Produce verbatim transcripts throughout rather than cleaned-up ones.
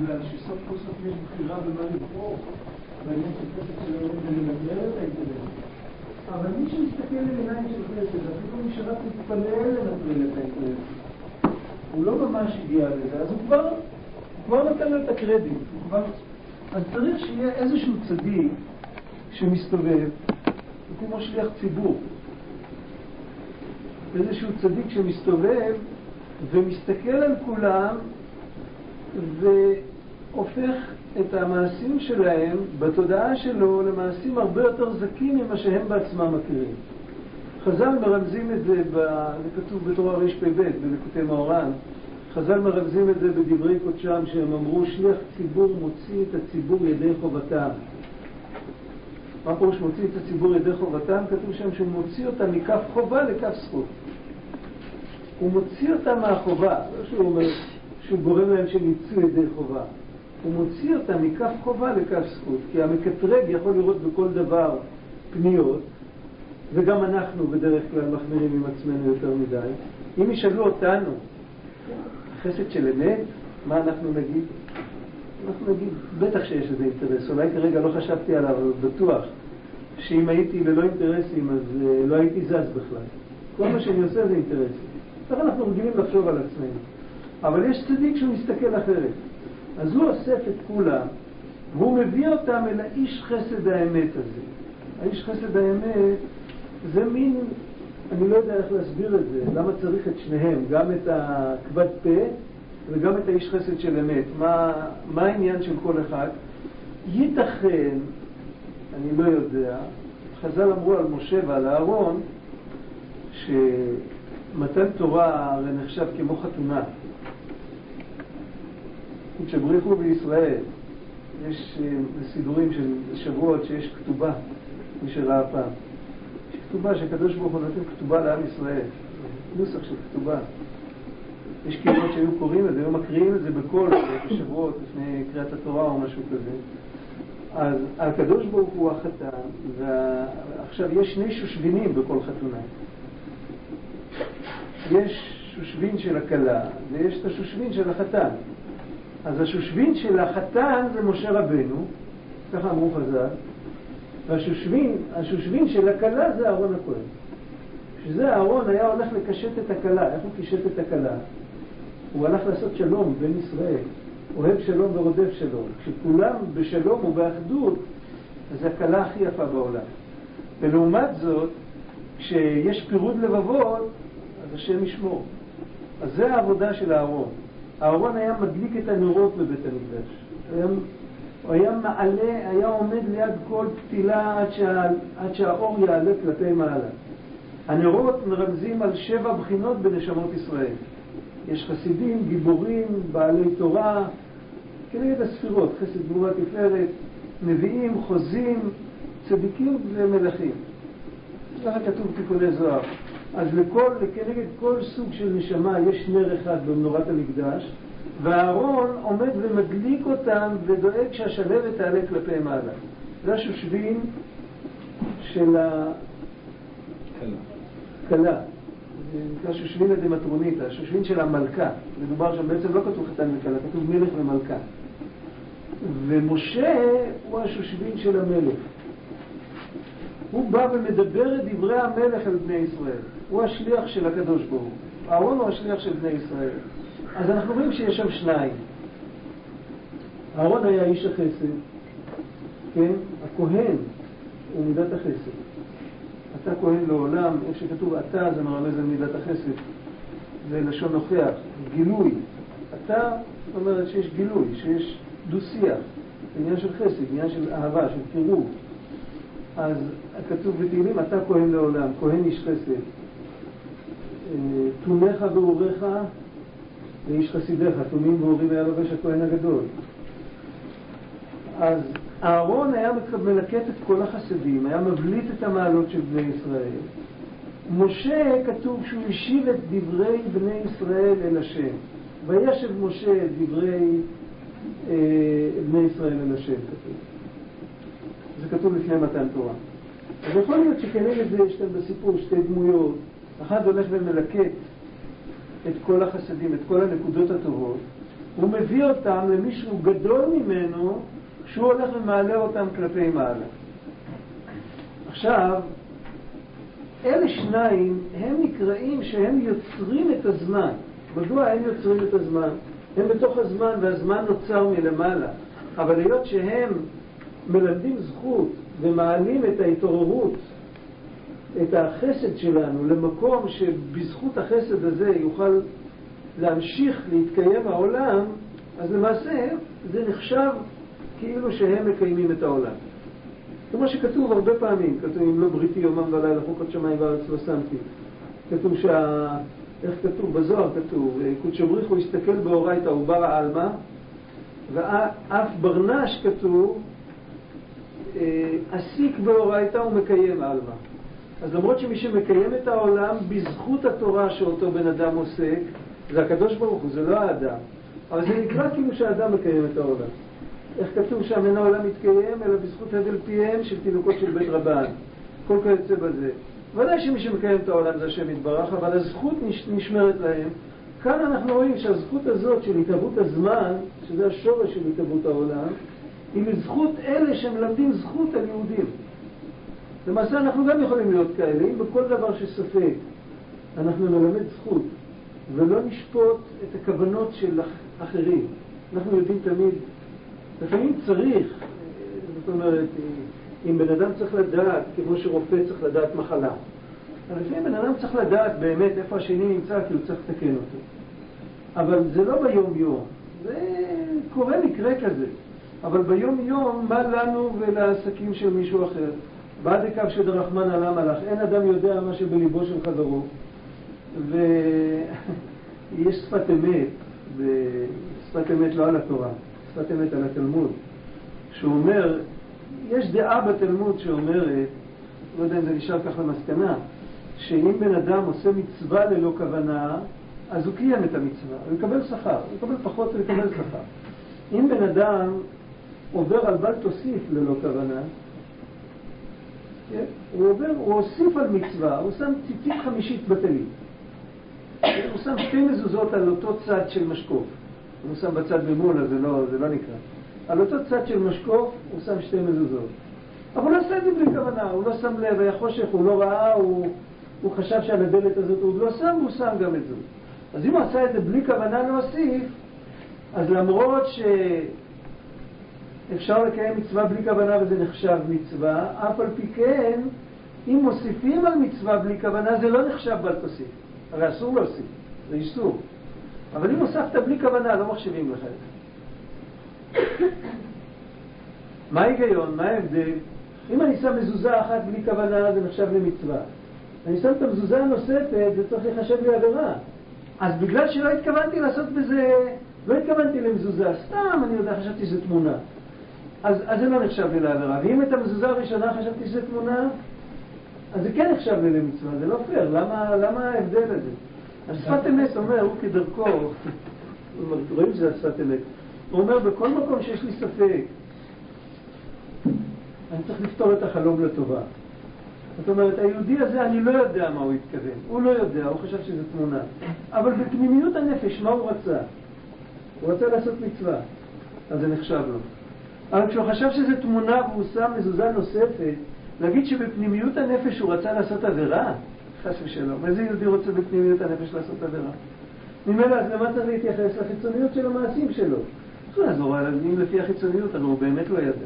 בגלל שסוף כל סוף יש בחירה במה לבחור, והעניין של חסד שלו ולנגר את האינטרס. אבל מי שמסתכל על עיניים של חסד, אפילו מי שרק מתפלל לנטרל את האינטרס, הוא לא ממש הגיע לזה, אז הוא כבר, הוא כבר נתן לו את הקרדיט. כבר... אז צריך שיהיה איזשהו צדיק שמסתובב, כמו שליח ציבור. איזשהו צדיק שמסתובב ומסתכל על כולם והופך את המעשים שלהם בתודעה שלו למעשים הרבה יותר זקים ממה שהם בעצמם מכירים. חז"ל מרמזים את זה, ב... זה כתוב בתורה רש"פ ב' בליקוטי מאורן. חז"ל מרמזים את זה בדברי קודשם שהם אמרו שליח ציבור מוציא את הציבור ידי חובתם. מה פירוש מוציא את הציבור ידי חובתם? כתוב שם שהוא מוציא אותם מכף חובה לכף זכות. הוא מוציא אותם מהחובה, לא שהוא אומר שהוא גורם להם שהם יצאו ידי חובה. הוא מוציא אותם מכף חובה לכף זכות, כי המקטרג יכול לראות בכל דבר פניות, וגם אנחנו בדרך כלל מחמירים עם עצמנו יותר מדי. אם ישאלו אותנו, חסד של אמת, מה אנחנו נגיד? אנחנו נגיד, בטח שיש איזה אינטרס, אולי כרגע לא חשבתי עליו, אבל בטוח שאם הייתי ללא אינטרסים, אז לא הייתי זז בכלל. כל מה שאני עושה זה אינטרסים. כך אנחנו רגילים לחשוב על עצמנו. אבל יש צדיק שהוא מסתכל אחרת. אז הוא אוסף את כולם, והוא מביא אותם אל האיש חסד האמת הזה. האיש חסד האמת זה מין, אני לא יודע איך להסביר את זה, למה צריך את שניהם, גם את הכבד פה וגם את האיש חסד של אמת. מה, מה העניין של כל אחד? ייתכן, אני לא יודע, חז"ל אמרו על משה ועל אהרון, שמתן תורה הרי נחשב כמו חתונה. כשבריחו בישראל, יש סידורים של שבועות שיש כתובה, מי שראה פעם. יש כתובה שקדוש ברוך הוא נותן כתובה לעם ישראל, נוסח של כתובה. יש קהילות שהיו קוראים את זה, היו מקריאים את זה בכל שבועות לפני קריאת התורה או משהו כזה. אז הקדוש ברוך הוא החתן, ועכשיו יש שני שושבינים בכל חתונה. יש שושבין של הכלה ויש את השושבין של החתן. אז השושבין של החתן זה משה רבנו, ככה אמרו חז"ל, והשושבין, השושבין של הכלה זה אהרון הכהן. שזה אהרון היה הולך לקשט את הכלה. איך הוא קישט את הכלה? הוא הלך לעשות שלום בין ישראל, אוהב שלום ורודף שלום. כשכולם בשלום ובאחדות, אז זה הכלה הכי יפה בעולם. ולעומת זאת, כשיש פירוד לבבות, אז השם ישמור. אז זה העבודה של אהרון. אהרון היה מדליק את הנרות בבית המקדש. היה, הוא היה מעלה, היה עומד ליד כל פתילה עד, שה, עד שהאור יעלה כלפי מעלה. הנרות מרמזים על שבע בחינות בנשמות ישראל. יש חסידים, גיבורים, בעלי תורה, כנגד הספירות, חסד גבורה תפארת, נביאים, חוזים, צדיקים ומלכים. ככה כתוב תיקוני זוהר. אז לכל, כנגד כל סוג של נשמה יש נר אחד במנורת המקדש, והארון עומד ומדליק אותם ודואג שהשלבת תעלה כלפי מעלה. זה השושבין של הכלה. זה נקרא שושבין הדמטרוניתא, השושבין של המלכה. מדובר שם בעצם לא כתוב חתן וכלה, כתוב מלך ומלכה. ומשה הוא השושבין של המלך. הוא בא ומדבר את דברי המלך על בני ישראל. הוא השליח של הקדוש ברוך הוא. אהרון הוא השליח של בני ישראל. אז אנחנו רואים שיש שם שניים. אהרון היה איש החסד, כן? הכהן הוא מידת החסד. אתה כהן לעולם, איך שכתוב אתה זה מרמז על מידת החסד. זה לשון נוכח, גילוי. אתה זאת אומרת שיש גילוי, שיש דו-שיח. עניין של חסד, עניין של אהבה, של קירוב. אז כתוב בתהילים, אתה כהן לעולם, כהן איש חסד. תומך ואורך ואיש חסידך, תומים ואורים היה לובש הכהן הגדול. אז אהרון היה מלקט את כל החסדים, היה מבליט את המעלות של בני ישראל. משה כתוב שהוא השיב את דברי בני ישראל אל השם. וישב משה את דברי אה, בני ישראל אל השם, כתוב. זה כתוב לפני מתן תורה. אז יכול להיות שכנגד זה יש כאן בסיפור שתי דמויות. אחד הולך ומלקט את כל החסדים, את כל הנקודות הטובות, הוא מביא אותם למישהו גדול ממנו, שהוא הולך ומעלה אותם כלפי מעלה. עכשיו, אלה שניים הם נקראים שהם יוצרים את הזמן. מדוע הם יוצרים את הזמן? הם בתוך הזמן והזמן נוצר מלמעלה. אבל היות שהם מלמדים זכות ומעלים את ההתעוררות, את החסד שלנו, למקום שבזכות החסד הזה יוכל להמשיך להתקיים העולם, אז למעשה זה נחשב כאילו שהם מקיימים את העולם. כמו שכתוב הרבה פעמים, כתוב אם לא בריתי יומם ולילה חוקות שמיים וארץ לא שמתי. כתוב שה... איך כתוב? בזוהר כתוב, קודש בריך הוא הסתכל באורייתא ובר העלמא, ואף ברנש כתוב, עסיק באורייתא ומקיים העלמא. אז למרות שמי שמקיים את העולם בזכות התורה שאותו בן אדם עוסק, זה הקדוש ברוך הוא, זה לא האדם. אבל זה נקרא כאילו שהאדם מקיים את העולם. איך כתוב שהמן העולם מתקיים, אלא בזכות הבל פיהם של תינוקות של בית רבן. כל כיוצא בזה. ודאי שמי שמקיים את העולם זה השם יתברך, אבל הזכות נשמרת להם. כאן אנחנו רואים שהזכות הזאת של התהוות הזמן, שזה השורש של התהוות העולם, היא לזכות אלה שמלמדים זכות על יהודים. למעשה אנחנו גם יכולים להיות כאלה, אם בכל דבר שספק אנחנו נלמד זכות ולא נשפוט את הכוונות של אחרים. אנחנו יודעים תמיד, לפעמים צריך, זאת אומרת, אם בן אדם צריך לדעת, כמו שרופא צריך לדעת מחלה, אבל לפעמים בן אדם צריך לדעת באמת איפה השני נמצא, כי הוא צריך לתקן אותו. אבל זה לא ביום יום, זה קורה מקרה כזה. אבל ביום יום, מה לנו ולעסקים של מישהו אחר? בעד הקו שדרחמן עלה מלאך, אין אדם יודע מה שבליבו של חברו. ויש שפת אמת, שפת אמת לא על התורה, שפת אמת על התלמוד, שאומר, יש דעה בתלמוד שאומרת, לא יודע אם זה נשאר כך למסקנה, שאם בן אדם עושה מצווה ללא כוונה, אז הוא קיים את המצווה, הוא יקבל שכר, הוא יקבל פחות, הוא יקבל שכר. אם בן אדם עובר על בל תוסיף ללא כוונה, כן? הוא עובר, הוא הוסיף על מצווה, הוא שם ציצית חמישית בטלית. הוא שם שתי מזוזות על אותו צד של משקוף. הוא שם בצד ממול, אז זה לא, זה לא נקרא. על אותו צד של משקוף הוא שם שתי מזוזות. אבל הוא לא עשה את זה בלי כוונה, הוא לא שם לב, היה חושך, הוא לא ראה, הוא, הוא חשב שעל הדלת הזאת הוא לא שם, הוא שם גם את זה. אז אם הוא עשה את זה בלי כוונה להוסיף, אז למרות שאפשר לקיים מצווה בלי כוונה וזה נחשב מצווה, אף על פי כן, אם מוסיפים על מצווה בלי כוונה, זה לא נחשב בל תוסיף. הרי אסור להוסיף, זה איסור. אבל אם הוספת בלי כוונה, לא מחשבים לך את זה. מה ההיגיון? מה ההבדל? אם אני שם מזוזה אחת בלי כוונה, זה נחשב למצווה. אני שם את המזוזה הנוספת, זה צריך לחשב לי עבירה. אז בגלל שלא התכוונתי לעשות בזה, לא התכוונתי למזוזה, סתם אני יודע, חשבתי שזה תמונה. אז, אז זה לא נחשב לי לעבירה. ואם את המזוזה הראשונה חשבתי שזה תמונה, אז זה כן נחשב לי למצווה, זה לא פייר. למה, למה ההבדל הזה? אז שפת אמת אומר, הוא כדרכו, רואים שזה שפת אמת, הוא אומר, בכל מקום שיש לי ספק, אני צריך לפתור את החלום לטובה. זאת אומרת, היהודי הזה, אני לא יודע מה הוא התכוון. הוא לא יודע, הוא חשב שזה תמונה. אבל בפנימיות הנפש, מה הוא רצה? הוא רצה לעשות מצווה. אז זה נחשב לו. אבל כשהוא חשב שזה תמונה והוא שם מזוזה נוספת, להגיד שבפנימיות הנפש הוא רצה לעשות עבירה? חס ושלום. איזה יהודי רוצה בפנימיות הנפש לעשות עבירה? ממילא, אז למה צריך להתייחס לחיצוניות של המעשים שלו? צריך לעזור על הדברים לפי החיצוניות, אבל הוא באמת לא ידע.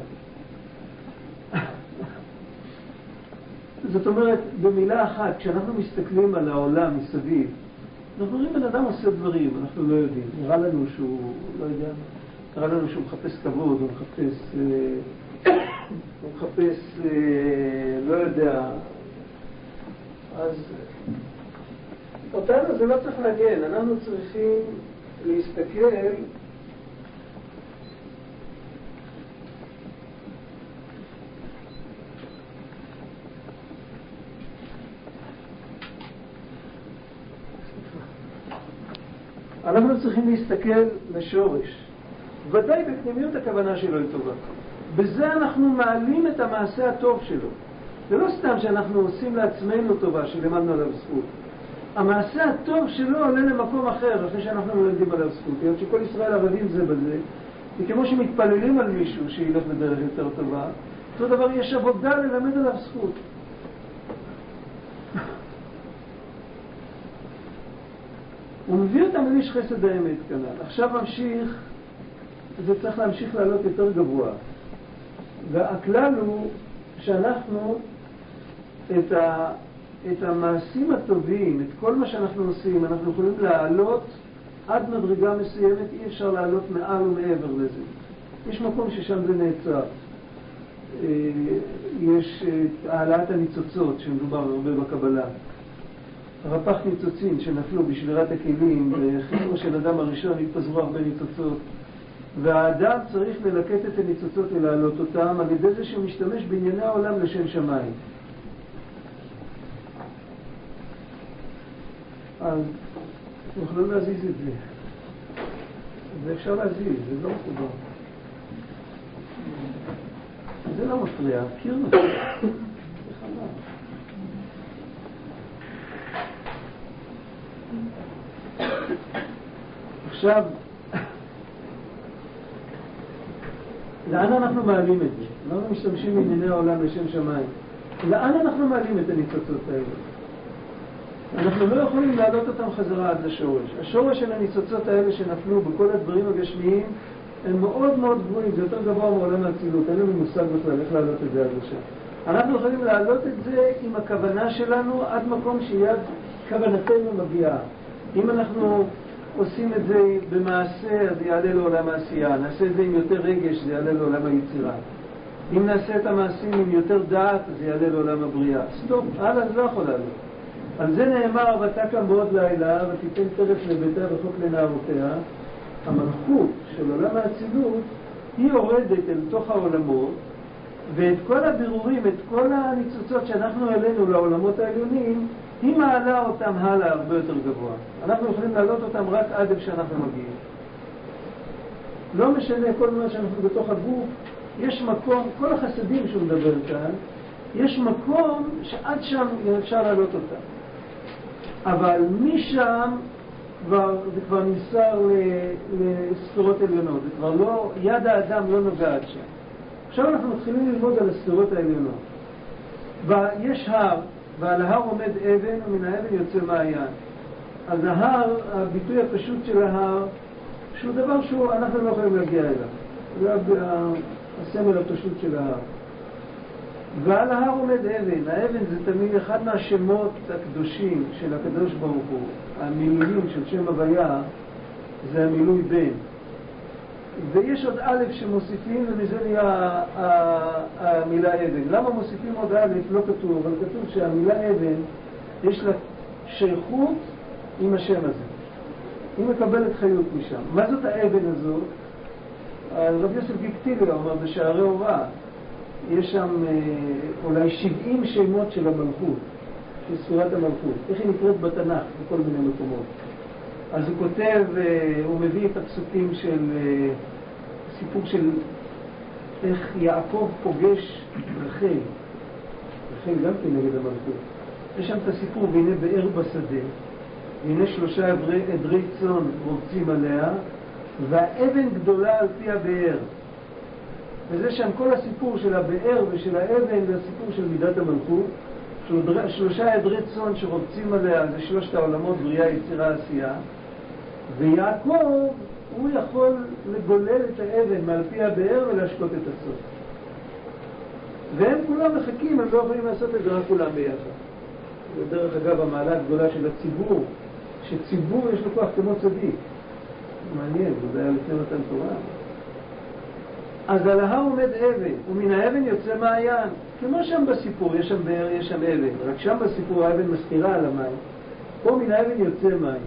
זאת אומרת, במילה אחת, כשאנחנו מסתכלים על העולם מסביב, אנחנו רואים בן אדם עושה דברים, אנחנו לא יודעים. נראה לנו שהוא, לא יודע, נראה לנו שהוא מחפש כבוד, הוא מחפש, הוא מחפש, לא יודע. אז אותנו זה לא צריך להגן, אנחנו צריכים להסתכל אנחנו צריכים להסתכל לשורש. ודאי בפנימיות הכוונה שלו היא טובה. בזה אנחנו מעלים את המעשה הטוב שלו. זה לא סתם שאנחנו עושים לעצמנו טובה, שלמדנו עליו זכות. המעשה הטוב שלו עולה למקום אחר, אחרי שאנחנו מלמדים עליו זכות. כי שכל ישראל ערבים זה בזה, וכמו שמתפללים על מישהו שילך בדרך יותר טובה, אותו דבר יש עבודה ללמד עליו זכות. הוא מביא אותם לאיש חסד האמת כנ"ל. עכשיו ממשיך, זה צריך להמשיך לעלות יותר גבוה. והכלל הוא שאנחנו את, ה, את המעשים הטובים, את כל מה שאנחנו עושים, אנחנו יכולים לעלות עד מדרגה מסוימת, אי אפשר לעלות מעל ומעבר לזה. יש מקום ששם זה נעצר. יש העלאת הניצוצות שמדובר הרבה בקבלה. רפ"ח ניצוצים שנפלו בשבירת הכלים, בחיבור של אדם הראשון התפזרו הרבה ניצוצות. והאדם צריך ללקט את הניצוצות ולהעלות אותם על ידי זה שהוא משתמש בענייני העולם לשם שמיים. אז אנחנו יכולים להזיז את זה. זה אפשר להזיז, זה לא מחובר. זה לא מפריע, קיר מפריע. זה חבל. עכשיו, לאן אנחנו מעלים את זה? אנחנו משתמשים בענייני העולם לשם שמיים. לאן אנחנו מעלים את הניצוצות האלה? אנחנו לא יכולים להעלות אותם חזרה עד לשורש. השורש של הניצוצות האלה שנפלו בכל הדברים הגשמיים הם מאוד מאוד גבוהים, זה יותר גבוה מעולם האצילות, אין לנו מושג בכלל איך להעלות את זה עד לשם. אנחנו יכולים להעלות את זה עם הכוונה שלנו עד מקום שיד כוונתנו מגיעה. אם אנחנו עושים את זה במעשה, אז יעלה לעולם העשייה. נעשה את זה עם יותר רגש, זה יעלה לעולם היצירה. אם נעשה את המעשים עם יותר דעת, אז יעלה לעולם הבריאה. סטופ, הלאה, זה לא יכול לעלות. על זה נאמר, ותקם בעוד לילה, ותיתן טרף לביתה וחוק לנערותיה. המלכות של עולם האצילות, היא יורדת אל תוך העולמות, ואת כל הבירורים, את כל הניצוצות שאנחנו העלינו לעולמות העליונים, היא מעלה אותם הלאה הרבה יותר גבוה. אנחנו יכולים להעלות אותם רק עד איפה שאנחנו מגיעים. לא משנה כל מה שאנחנו בתוך הגוף, יש מקום, כל החסדים שהוא מדבר כאן, יש מקום שעד שם אפשר להעלות אותם. אבל משם כבר, זה כבר ניסר לספירות עליונות, זה כבר לא, יד האדם לא נוגעת שם. עכשיו אנחנו מתחילים ללמוד על הספירות העליונות. ויש הר, ועל ההר עומד אבן, ומן האבן יוצא מעיין. אז ההר, הביטוי הפשוט של ההר, שהוא דבר שאנחנו לא יכולים להגיע אליו. זה הסמל הפשוט של ההר. ועל ההר עומד אבן. האבן זה תמיד אחד מהשמות הקדושים של הקדוש ברוך הוא. המילויים של שם הוויה זה המילוי בן. ויש עוד א' שמוסיפים, ומזה נהיה המילה אבן. למה מוסיפים עוד א'? לא כתוב, אבל כתוב שהמילה אבן יש לה שייכות עם השם הזה. היא מקבלת חיות משם. מה זאת האבן הזאת? רב יוסף גיקטיליה אומר בשערי הוראה, יש שם אולי שבעים שמות של המלכות, של ספירת המלכות. איך היא נקראת בתנ"ך בכל מיני מקומות. אז הוא כותב, הוא מביא את הפסוקים של סיפור של איך יעקב פוגש רחל, רחל גם כן נגד המלכות. יש שם את הסיפור, והנה באר בשדה, והנה שלושה עדרי, עדרי צאן רובצים עליה, והאבן גדולה על פי הבאר. וזה שם כל הסיפור של הבאר ושל האבן, זה הסיפור של מידת המלכות. שלושה עדרי צאן שרובצים עליה, זה שלושת העולמות, בריאה, יצירה, עשייה. ויעקב, הוא יכול לגולל את האבן מעל פי הבאר ולהשקוט את הצאן. והם כולם מחכים, הם לא יכולים לעשות את זה רק כולם ביחד. ודרך אגב, המעלה הגדולה של הציבור, שציבור יש לו כוח כמו צדיק. מעניין, זה היה לפני מתן תורה. אז על ההר עומד אבן, ומן האבן יוצא מעיין. כמו שם בסיפור, יש שם באר, יש שם אבן. רק שם בסיפור האבן מסתירה על המים. פה מן האבן יוצא מים.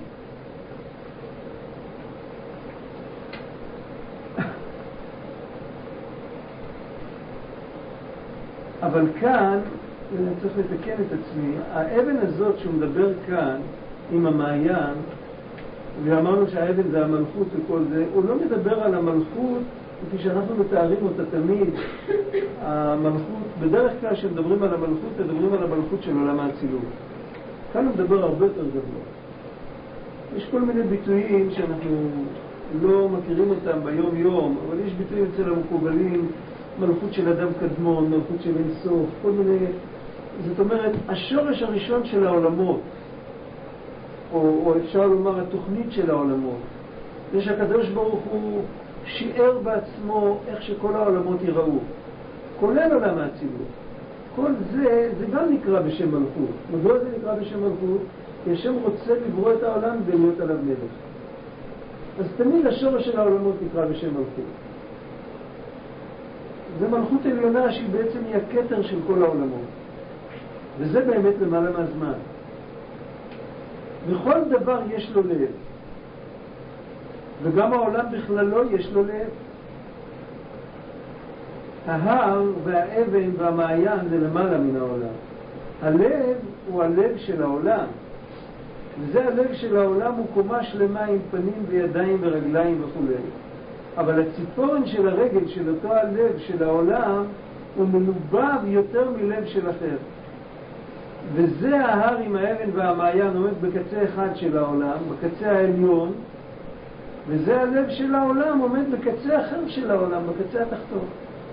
אבל כאן, אני צריך לתקן את עצמי, האבן הזאת שהוא מדבר כאן עם המעיין, ואמרנו שהאבן זה המלכות וכל זה, הוא לא מדבר על המלכות כפי שאנחנו מתארים אותה תמיד. המלכות, בדרך כלל כשמדברים על המלכות, מדברים על המלכות של עולם האצילות. כאן הוא מדבר הרבה יותר גבוה. יש כל מיני ביטויים שאנחנו לא מכירים אותם ביום יום, אבל יש ביטויים אצל המקובלים, מלכות של אדם קדמון, מלכות של אינסוף, כל מיני... זאת אומרת, השורש הראשון של העולמות, או, או אפשר לומר התוכנית של העולמות, זה שהקדוש ברוך הוא שיער בעצמו איך שכל העולמות ייראו, כולל עולם האצילות. כל זה, זה גם נקרא בשם מלכות. מדוע זה נקרא בשם מלכות? כי השם רוצה לברוא את העולם ולהיות עליו מלך. אז תמיד השורש של העולמות נקרא בשם מלכות. זה מלכות עליונה שהיא בעצם היא הכתר של כל העולמות. וזה באמת למעלה מהזמן. בכל דבר יש לו לב. וגם העולם בכללו יש לו לב. ההר והאבן והמעיין זה למעלה מן העולם. הלב הוא הלב של העולם. וזה הלב של העולם הוא קומה שלמה עם פנים וידיים ורגליים וכו'. אבל הציפורן של הרגל של אותו הלב של העולם הוא מלובב יותר מלב של אחר. וזה ההר עם האבן והמעיין עומד בקצה אחד של העולם, בקצה העליון, וזה הלב של העולם עומד בקצה אחר של העולם, בקצה התחתון.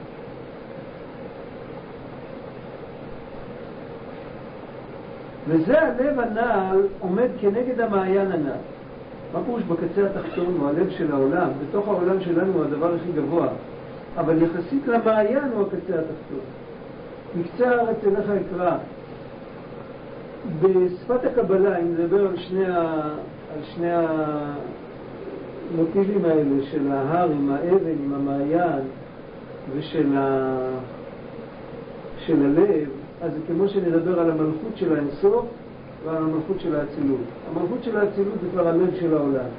וזה הלב הנעל עומד כנגד המעיין הנעל. מה פירוש בקצה התחתון הוא הלב של העולם? בתוך העולם שלנו הוא הדבר הכי גבוה, אבל יחסית למעיין הוא הקצה התחתון. מקצה הארץ אליך אקרא. בשפת הקבלה, אם נדבר על שני, ה... על שני המוטיבים האלה של ההר עם האבן, עם המעיין ושל ה... של הלב, אז זה כמו שנדבר על המלכות של האינסוף ועל המלכות של האצילות. המלכות של האצילות זה כבר הלב של העולם.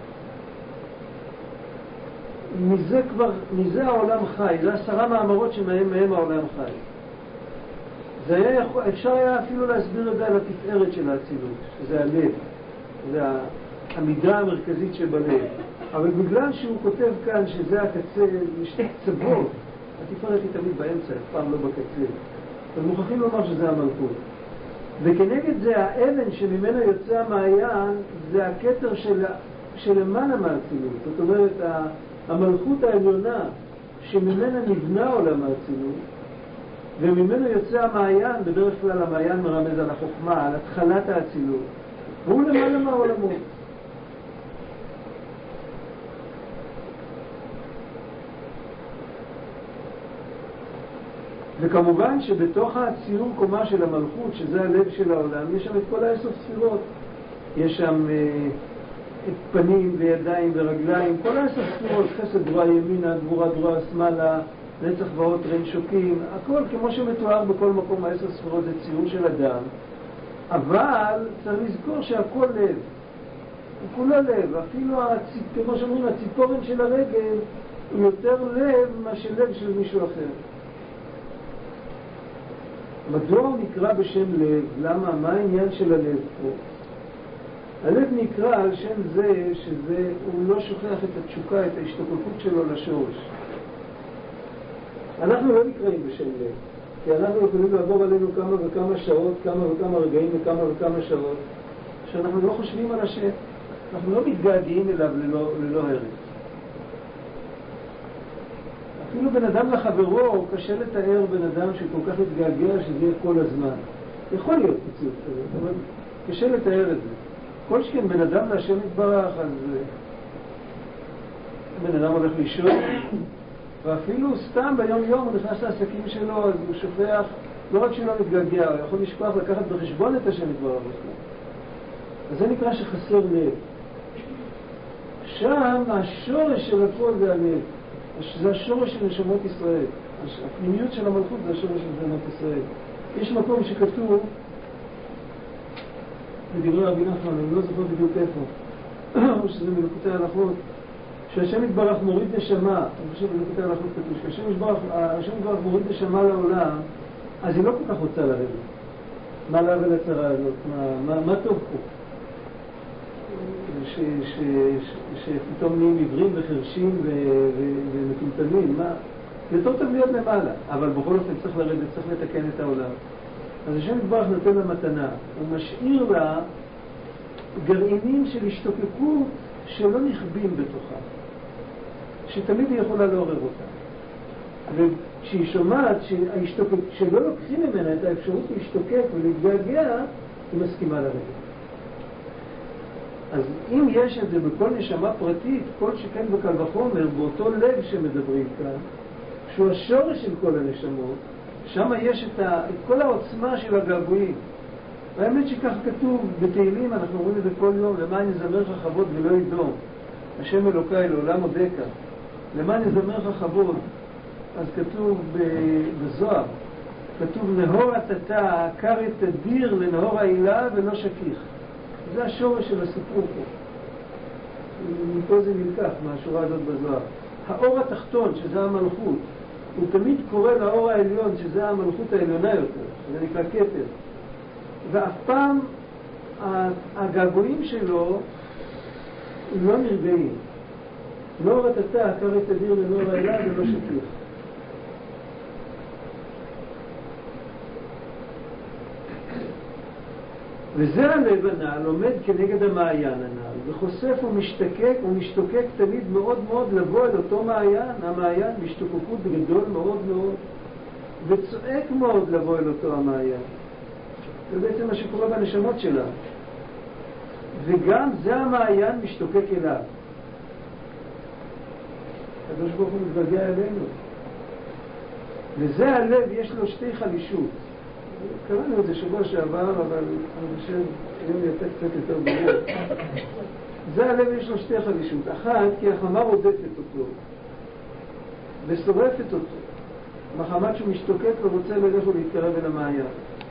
מזה כבר, מזה העולם חי, זה עשרה מאמרות שמהם מהם העולם חי. זה היה, אפשר היה אפילו להסביר את זה על התפארת של האצילות, שזה הלב, זה המידה המרכזית שבלב. אבל בגלל שהוא כותב כאן שזה הקצה, משתי קצוות, התפארת היא תמיד באמצע, אף פעם לא בקצה. אז מוכרחים לומר שזה המלכות. וכנגד זה האבן שממנה יוצא המעיין, זה הכתר של, שלמעלה מהאצילות. זאת אומרת, המלכות העליונה שממנה נבנה עולם האצילות, וממנו יוצא המעיין, בדרך כלל המעיין מרמז על החוכמה, על התחלת האצילות, והוא למעלה מהעולמות. וכמובן שבתוך הציור קומה של המלכות, שזה הלב של העולם, יש שם את כל העשר ספירות. יש שם אה, את פנים וידיים ורגליים, כל העשר ספירות, חסד דרוע ימינה, גבורה דרוע שמאלה, נצח ואות רין שוקים, הכל כמו שמתואר בכל מקום, העשר ספירות זה ציור של אדם. אבל צריך לזכור שהכל לב. הוא כולו לב, אפילו הציפ, כמו שאומרים, הציפורן של הרגל הוא יותר לב מאשר לב של מישהו אחר. מדוע הוא נקרא בשם לב? למה? מה העניין של הלב פה? הלב נקרא על שם זה שזה, הוא לא שוכח את התשוקה, את ההשתוקקות שלו לשורש. אנחנו לא נקראים בשם לב, כי אנחנו יכולים לעבור עלינו כמה וכמה שעות, כמה וכמה רגעים וכמה וכמה שעות, שאנחנו לא חושבים על השם. אנחנו לא מתגעגעים אליו ללא, ללא הרף. אפילו בן אדם לחברו, קשה לתאר בן אדם שכל כך התגעגע שזה יהיה כל הזמן. יכול להיות פיצוץ כזה, אבל קשה לתאר את זה. כל שכן בן אדם להשם יתברך, אז בן אדם הולך לישון, ואפילו סתם ביום יום הוא נכנס לעסקים שלו, אז הוא שופך, לא רק שלא מתגעגע, הוא יכול לשכוח לקחת בחשבון את השם יתברך. אז זה נקרא שחסר לב. שם השורש של הכל זה הלב. זה השורש של נשמות ישראל. הפנימיות של המלכות זה השורש של נשמות ישראל. יש מקום שכתוב בדברי רבי נחמן, אני לא זוכר בדיוק איפה, או שזה מלקוטי ההלכות, שהשם יתברך מוריד נשמה, אני חושב בלקוטי ההלכות כתוב, שהשם יתברך מוריד נשמה לעולם, אז היא לא כל כך רוצה לרדת. מה לה ולצרה הזאת? מה, מה, מה טוב פה? ש, ש, ש, שפתאום נהיים עיוורים וחרשים ו, ו, ומטומטמים, מה? זה טוב טוב להיות למעלה, אבל בכל אופן צריך לרדת, צריך לתקן את העולם. אז השם יתברך נותן לה מתנה, הוא משאיר לה גרעינים של השתוקקות שלא נכבים בתוכה, שתמיד היא יכולה לעורר אותה. וכשהיא שומעת שהשתוקק, שלא לוקחים ממנה את האפשרות להשתוקק ולהתגעגע, היא מסכימה לרגע. אז אם יש את זה בכל נשמה פרטית, כל שכן בקל וחומר, באותו לב שמדברים כאן, שהוא השורש של כל הנשמות, שם יש את, ה, את כל העוצמה של הגעגועים. והאמת שכך כתוב בתהילים, אנחנו רואים את זה כל יום, למען יזמר לך כבוד ולא ידום. השם אלוקי לעולם הודקה. למען יזמר לך כבוד. אז כתוב בזוהר, כתוב נהור התתה, עקר את הדיר לנהור העילה ולא שכיח. זה השורש של הסיפור פה. מפה זה נלקח מהשורה הזאת בזוהר. האור התחתון, שזה המלכות, הוא תמיד קורא לאור העליון, שזה המלכות העליונה יותר, זה נקרא כתר. ואף פעם הגעגועים שלו לא נרגעים. נהור התתה, עקר את הדיר לנהור העילה ולא שכיח. וזה הלב הנעל עומד כנגד המעיין הנעל, וחושף ומשתקק ומשתוקק תמיד מאוד מאוד לבוא אל אותו מעיין, המעיין משתוקקות גדול מאוד מאוד, וצועק מאוד לבוא אל אותו המעיין. זה בעצם מה שקורה בנשמות שלה. וגם זה המעיין משתוקק אליו. הקדוש ברוך הוא מתגעגע אלינו. וזה הלב יש לו שתי חלישות. קראנו את זה שבוע שעבר, אבל אני חושב היום יצא קצת יותר ברור. זה הלב יש לו שתי חלישות. אחת, כי החמה רודפת אותו ושורפת אותו. מחמת שהוא משתוקק ורוצה ללך ולהתקרב אל המעיין.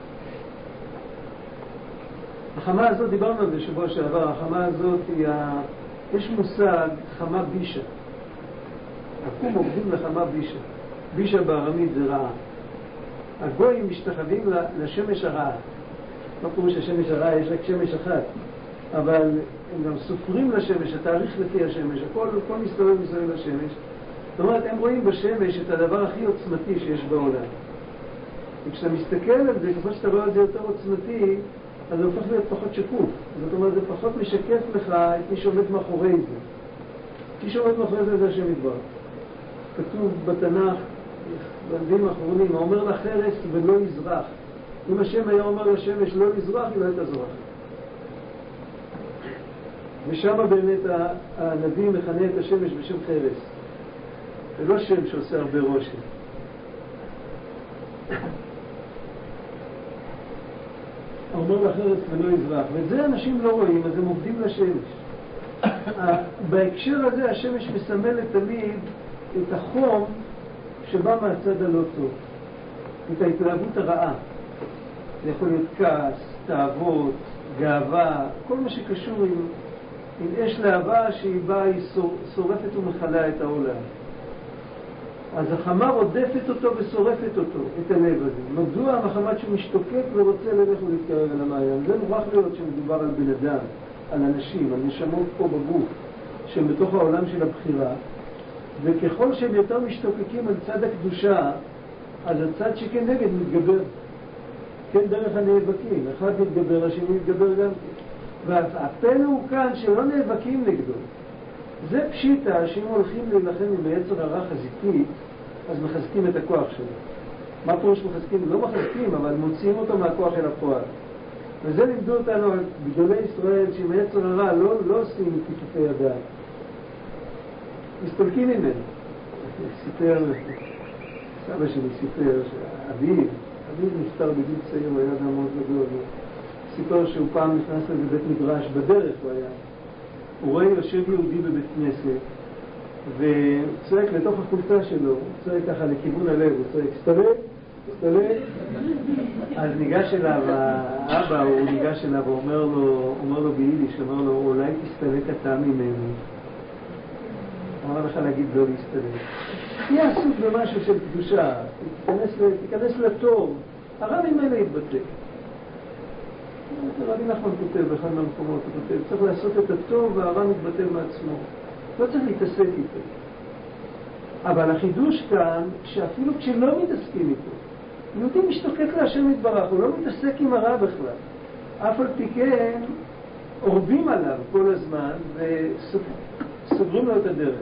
החמה הזאת, דיברנו על זה שבוע שעבר, החמה הזאת היא ה... יש מושג חמה בישה. הקום עובדים לחמה בישה. בישה בארמית זה רעה. הגויים משתחווים לשמש הרעה. לא קוראים שהשמש הרעה, יש רק שמש אחת. אבל הם גם סופרים לשמש, התאריך לפי השמש, הכל, הכל מסתובב מסביב לשמש. זאת אומרת, הם רואים בשמש את הדבר הכי עוצמתי שיש בעולם. וכשאתה מסתכל על זה, ככל שאתה רואה על זה יותר עוצמתי, אז זה הופך להיות פחות שקוף. זאת אומרת, זה פחות משקף לך את מי שעומד מאחורי זה. מי שעומד מאחורי זה זה השם יתברך. כתוב בתנ"ך, בנביאים האחרונים, הוא אומר לחרס ולא יזרח. אם השם היה אומר לשמש לא יזרח, היא לא הייתה זורחת. ושם באמת הנביא מכנה את השמש בשם חרס. זה לא שם שעושה הרבה רושם. הוא אומר לחרס ולא יזרח. ואת זה אנשים לא רואים, אז הם עובדים לשמש. בהקשר הזה השמש מסמלת תמיד את החום שבא מהצד הלא טוב, את ההתלהבות הרעה. זה יכול להיות כעס, תאוות, גאווה, כל מה שקשור עם, עם אש להבה שהיא באה, היא שורפת ומחלה את העולם. אז החמה רודפת אותו ושורפת אותו, את הלב הזה. מדוע המחמת שהוא משתוקק ורוצה ללך ולהתקרב אל המעיין? זה מוכרח להיות שמדובר על בן אדם, על אנשים, על נשמות פה בגוף, שהם בתוך העולם של הבחירה. וככל שהם יותר משתוקקים על צד הקדושה, אז הצד שכנגד מתגבר. כן, דרך הנאבקים. אחד מתגבר, השני מתגבר גם כן. והפלא הוא כאן שלא נאבקים נגדו. זה פשיטה שאם הולכים להילחם עם היצר הרע חזיתי, אז מחזקים את הכוח שלו. מה פה שמחזקים? לא מחזקים, אבל מוציאים אותו מהכוח אל הפועל. וזה לימדו אותנו על גדולי ישראל שעם היצר הרע לא, לא עושים כיפופי ידיים. מסתלקים ממנו. סיפר, סבא שלי סיפר שאביו, אביו נפטר בגיל צעיר, הוא היה אדם מאוד גדול. סיפר שהוא פעם נכנס לזה בית מדרש, בדרך הוא היה. הוא רואה יושב יהודי בבית כנסת, וצועק לתוך החולצה שלו, הוא צועק ככה לכיוון הלב, הוא צועק, סתלק, סתלק. אז ניגש אליו, האבא הוא ניגש אליו, הוא אומר לו, אומר לו ביידיש, אומר לו, אולי תסתלק אתה ממנו. אמר לך להגיד לא להסתלק. תהיה עסוק במשהו של קדושה, תיכנס, תיכנס לטוב, הרב ממנו יתבטא. רבי נחמן כותב באחד מהמקומות, הוא כותב, צריך לעשות את הטוב והרע מתבטא מעצמו. לא צריך להתעסק איתו. אבל החידוש כאן, שאפילו כשלא מתעסקים איתו, יהודי משתוקק להשם יתברך, הוא לא מתעסק עם הרע בכלל. אף על פי כן עורבים עליו כל הזמן וסוגרים לו את הדרך.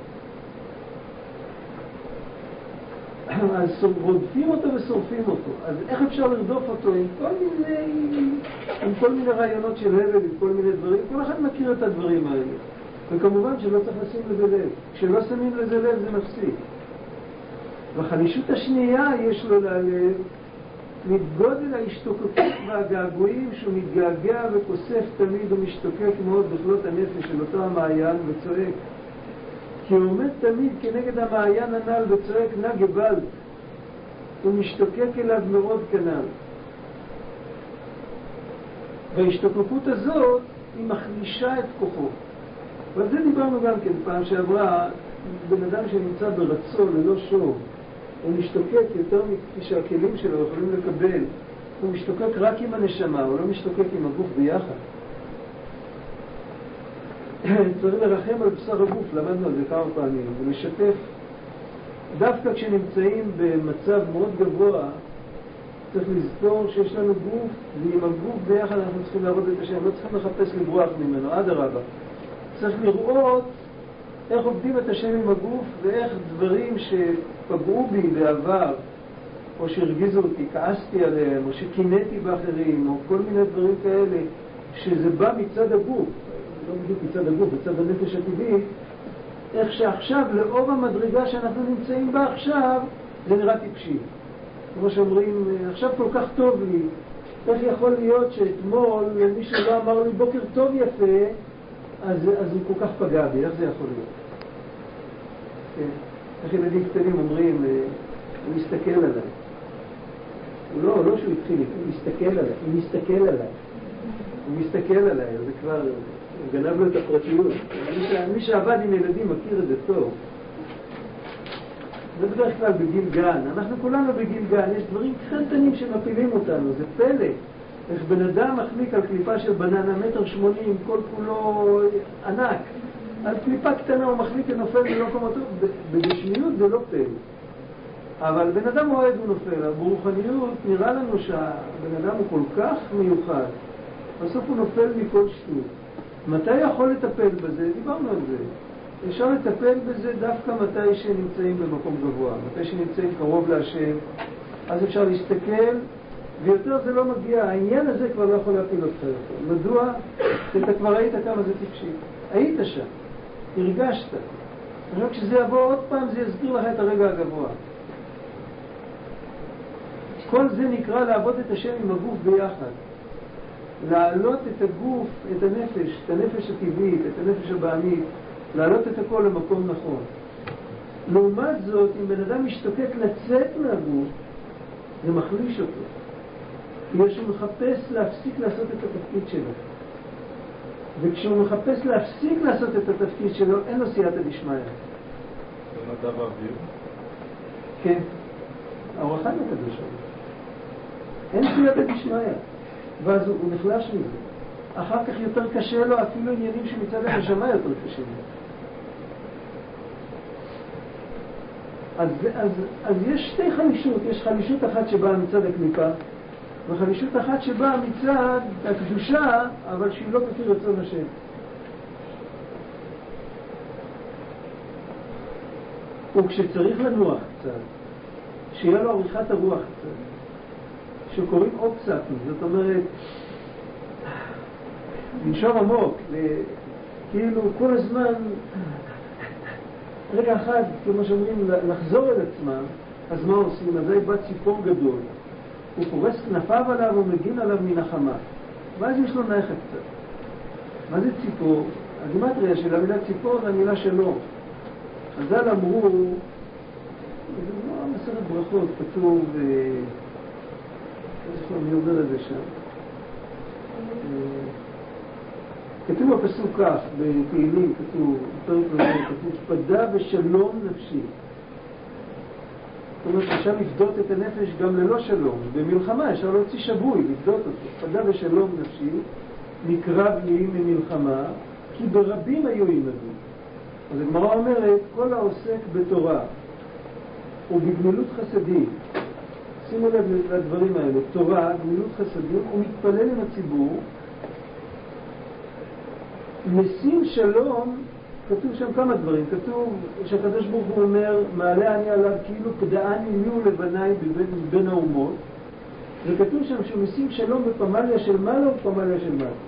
אז רודפים אותו ושורפים אותו. אז איך אפשר לרדוף אותו? עם כל מיני, עם כל מיני רעיונות של הבל, עם כל מיני דברים. כל אחד מכיר את הדברים האלה. וכמובן שלא צריך לשים לזה לב. כשלא שמים לזה לב זה מפסיק. והחלישות השנייה יש לו ללב מגודל ההשתוקקות והגעגועים שהוא מתגעגע וכוסף תמיד ומשתוקק מאוד בכלות הנפש של אותו המעיין וצועק. כי הוא עומד תמיד כנגד המעיין הנ"ל וצועק נא גוואלד. הוא משתוקק אליו מאוד כנ"ל. וההשתוקקות הזאת היא מחלישה את כוחו. ועל זה דיברנו גם כן פעם שעברה, בן אדם שנמצא ברצון ללא שוב, הוא משתוקק יותר מכפי שהכלים שלו יכולים לקבל. הוא משתוקק רק עם הנשמה, הוא לא משתוקק עם הגוף ביחד. צריך לרחם על בשר הגוף, למדנו על זה כמה פעמים, ולשתף. דווקא כשנמצאים במצב מאוד גבוה, צריך לזכור שיש לנו גוף, ועם הגוף ביחד אנחנו צריכים לעבוד את השם, לא צריכים לחפש לברוח ממנו, עד הרבה. צריך לראות איך עובדים את השם עם הגוף, ואיך דברים שפגעו בי בעבר, או שהרגיזו אותי, כעסתי עליהם, או שקינאתי באחרים, או כל מיני דברים כאלה, שזה בא מצד הגוף, לא בדיוק מצד הגוף, מצד הנפש הטבעי, איך שעכשיו, לאור המדרגה שאנחנו נמצאים בה עכשיו, זה נראה טיפשי. כמו שאומרים, עכשיו כל כך טוב לי, איך יכול להיות שאתמול מי שלא אמר לי בוקר טוב יפה, אז, אז הוא כל כך פגע בי, איך זה יכול להיות? כן. איך ילדים קטנים אומרים, הוא מסתכל עליי. הוא לא, לא שהוא התחיל, הוא מסתכל עליי, הוא מסתכל עליי. הוא מסתכל עליי, זה כבר, הוא גנב לו את הפרטיות. מי, ש... מי שעבד עם ילדים מכיר את זה טוב. זה בדרך כלל בגיל גן. אנחנו כולנו בגיל גן, יש דברים קטנים שמפילים אותנו, זה פלא. איך בן אדם מחליק על קליפה של בננה, מטר שמונים, כל כולו ענק. על קליפה קטנה הוא מחליק ונופל ולא קומתו. בגשמיות זה לא פלא. אבל בן אדם אוהד הוא נופל. אבל ברוחניות נראה לנו שהבן אדם הוא כל כך מיוחד. בסוף הוא נופל מכל שטות. מתי יכול לטפל בזה? דיברנו על זה. אפשר לטפל בזה דווקא מתי שנמצאים במקום גבוה. מתי שנמצאים קרוב להשם. אז אפשר להסתכל, ויותר זה לא מגיע. העניין הזה כבר לא יכול להפיל אותך יותר. מדוע? כי אתה כבר היית כמה זה טיפשי. היית שם. הרגשת. עכשיו כשזה יבוא עוד פעם זה יזכיר לך את הרגע הגבוה. כל זה נקרא לעבוד את השם עם הגוף ביחד. להעלות את הגוף, את הנפש, את הנפש הטבעית, את הנפש הבעמית, להעלות את הכל למקום נכון. לעומת זאת, אם בן אדם משתוקק לצאת מהגוף, זה מחליש אותו. כי שהוא מחפש להפסיק לעשות את התפקיד שלו. וכשהוא מחפש להפסיק לעשות את התפקיד שלו, אין לו סייעתא דשמיא. זה מדע באוויר? כן. האור החיים הקדוש. אין סייעתא דשמיא. ואז הוא נחלש מזה. אחר כך יותר קשה לו, אפילו עניינים שמצד הנשמה יותר קשה לו. אז, אז, אז יש שתי חלישות. יש חלישות אחת שבאה מצד הקליפה, וחלישות אחת שבאה מצד הקדושה, אבל שהיא לא כפי רצון השם. וכשצריך לנוח קצת, שיהיה לו עריכת הרוח קצת, שקוראים אוקסטים, זאת אומרת, לנשום עמוק, כאילו כל הזמן, רגע אחד, כמו שאומרים, לחזור אל עצמם, אז מה עושים? אז בא ציפור גדול, הוא פורס כנפיו עליו ומגין עליו מן החמה, ואז יש לו נייחת קצת. מה זה ציפור? הגימטריה של המילה ציפור זה המילה שלו. חז"ל אמרו, זה לא מסרת ברכות, כתוב, מי אומר את זה שם? כתוב בפסוק כך, בתהילים, כתוב, פרק לזה, כתוב, פדה ושלום נפשי. זאת אומרת, אפשר לפדות את הנפש גם ללא שלום. במלחמה אפשר להוציא שבוי, לפדות אותו. פדה ושלום נפשי, מקרב לי ממלחמה, כי ברבים היו ינבו. אז הגמרא אומרת, כל העוסק בתורה ובגמילות חסדים, שימו לב לדברים האלה, תורה, גמילות חסדים, הוא מתפלל עם הציבור, משים שלום, כתוב שם כמה דברים, כתוב שהקדוש ברוך הוא אומר, מעלה אני עליו כאילו פדעני לי ולבניי בין, בין האומות, וכתוב שם שהוא משים שלום בפמליה של מעלה ופמליה של מטה.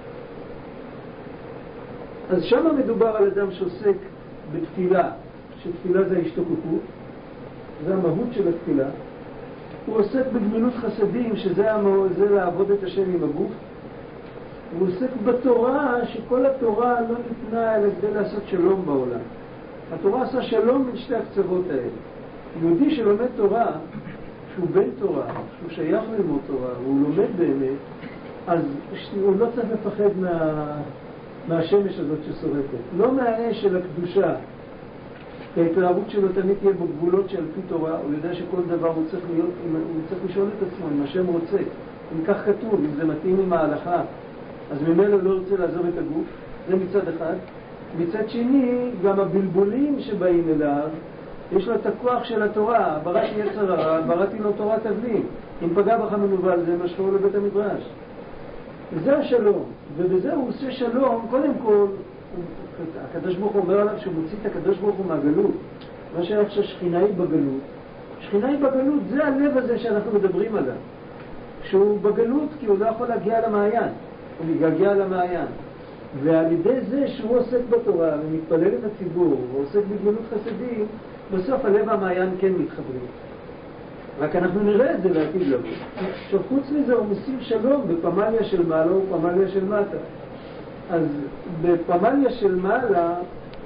אז שם מדובר על אדם שעוסק בתפילה, שתפילה זה ההשתוקקות, זה המהות של התפילה. הוא עוסק בגמילות חסדים, שזה המהו, זה לעבוד את השם עם הגוף. הוא עוסק בתורה, שכל התורה לא ניתנה אלא כדי לעשות שלום בעולם. התורה עשה שלום בין שתי הקצוות האלה. יהודי שלומד תורה, שהוא בן תורה, שהוא שייך ללמוד תורה, והוא לומד באמת, אז הוא לא צריך לפחד מה... מהשמש הזאת ששורפת. לא מהאש של הקדושה. כי ההתלהבות שלו תמיד תהיה בגבולות שעל פי תורה, הוא יודע שכל דבר הוא צריך להיות, הוא צריך לשאול את עצמו, אם השם רוצה. אם כך כתוב, אם זה מתאים עם ההלכה, אז ממנו לא רוצה לעזוב את הגוף, זה מצד אחד. מצד שני, גם הבלבולים שבאים אליו, יש לו את הכוח של התורה, בראתי יצר הרע, בראתי לו תורה תבלין. אם פגע בך מנוול, זה משכור לבית המדרש. וזה השלום, ובזה הוא עושה שלום, קודם כל, הקדוש ברוך הוא אומר עליו שהוא מוציא את הקדוש ברוך הוא מהגלות. מה שייך ששכינה היא בגלות. שכינה היא בגלות, זה הלב הזה שאנחנו מדברים עליו. שהוא בגלות כי הוא לא יכול להגיע למעיין, הוא מתגעגע למעיין. ועל ידי זה שהוא עוסק בתורה ומתפלל עם הציבור ועוסק בגמילות חסדים, בסוף הלב והמעיין כן מתחברים. רק אנחנו נראה את זה לעתיד לבוא. שחוץ מזה הוא משים שלום בפמליה של מעלה ופמליה של מטה. אז בפמליה של מעלה,